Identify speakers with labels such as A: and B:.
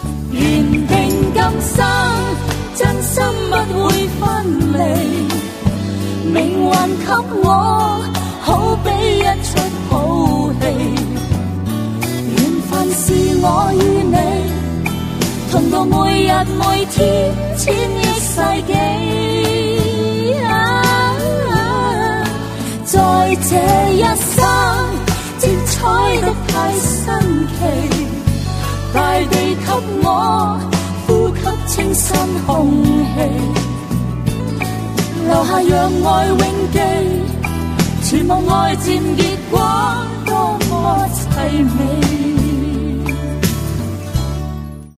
A: 原定今生真心不會分離，命運給我好比一出好戲，緣分是我與你同渡每日每天千億世紀，在這一生精彩得太新奇，大地給我呼吸清新空氣，留下讓愛永記，全無愛漸結果多麼凄美。